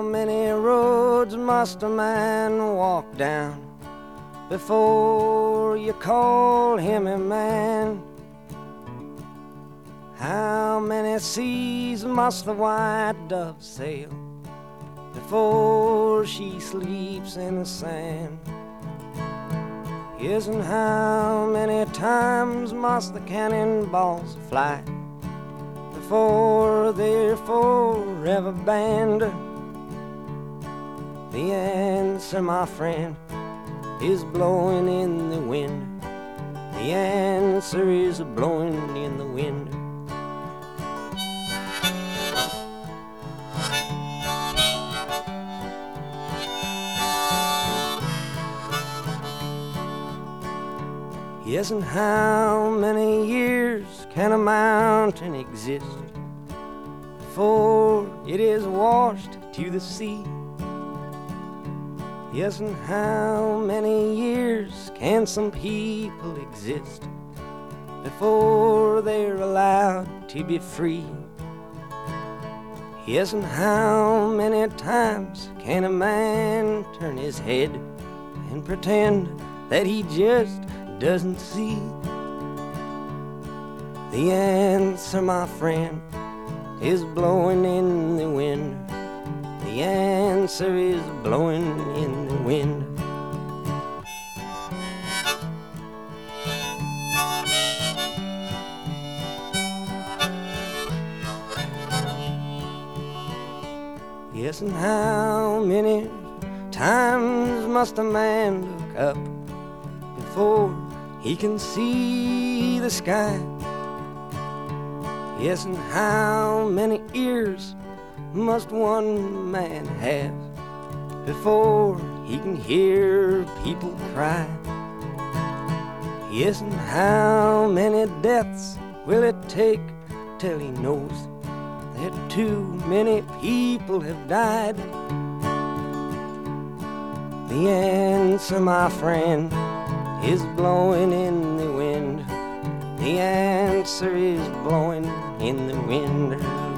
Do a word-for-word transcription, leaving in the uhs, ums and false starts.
many roads must a man walk down before you call him a man? How many seas must the white dove sail before she sleeps in the sand? Yes, and how many times must the cannonballs fly before they're forever banned? The answer, my friend, is blowing in the wind. The answer is blowing in the wind. Yes, and how many years can a mountain exist before it is washed to the sea? Yes, and how many years can some people exist before they're allowed to be free? Yes, and how many times can a man turn his head and pretend that he just doesn't see? The answer, my friend, is blowing in the wind. The answer is blowing in the wind. Yes, and how many times must a man look up before he can see the sky? Yes, and how many ears must one man have before he can hear people cry? Yes, and how many deaths will it take till he knows that too many people have died? The answer, my friend, is blowing in the wind. The answer is blowing in the wind.